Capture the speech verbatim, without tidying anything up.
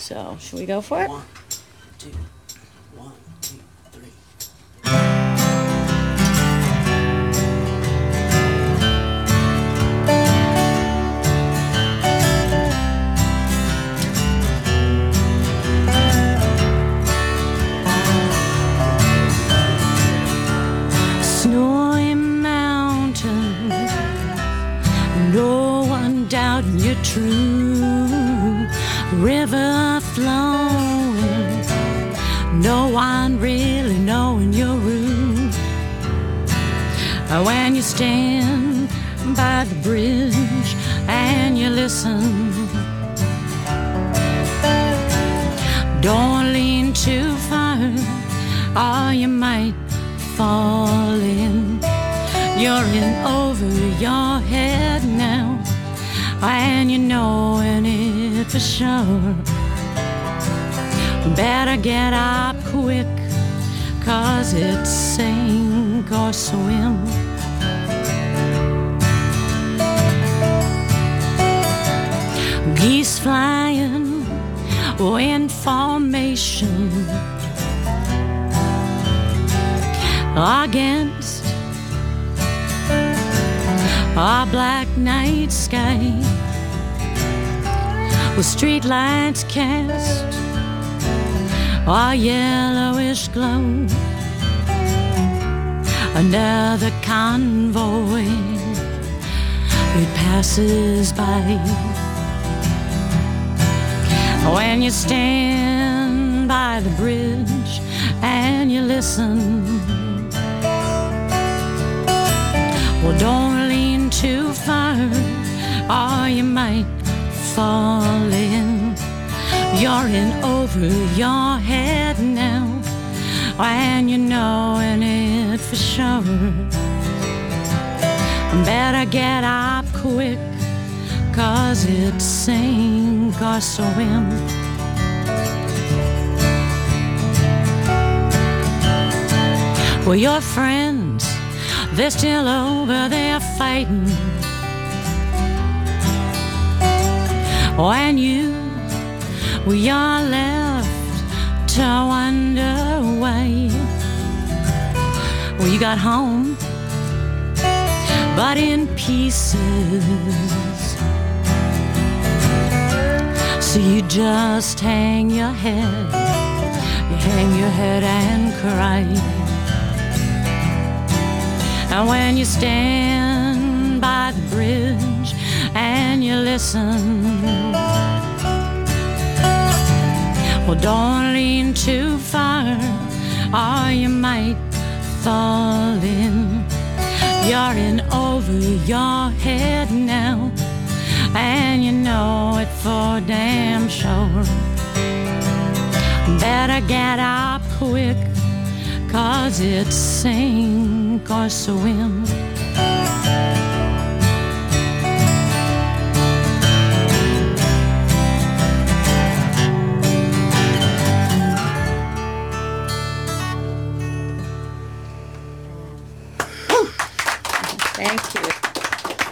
So, should we go for it? One, two, one, two, three. Snowy mountains, no one doubting you're true. River flowing, no one really knowing your route. When you stand by the bridge and you listen, don't lean too far or you might fall in. You're in over your head now, and you knowing it for sure. Better get up quick, 'cause it's sink or swim. Geese flying, wind formation, against a black night sky, with street lights cast a yellowish glow. Another convoy, it passes by. When you stand by the bridge and you listen, well, don't lean too far or you might fall in. You're in over your head now, and you knowing it for sure. Better get up quick, 'cause it's sink or swim. Well, your friends, they're still over there fighting. When you, well, you're left to wonder why. Well, you got home, but in pieces. So you just hang your head, you hang your head and cry. And when you stand by the bridge and you listen, well, don't lean too far or you might fall in. You're in over your head now, and you know it for damn sure. Better get up quick, 'cause it's sink or swim.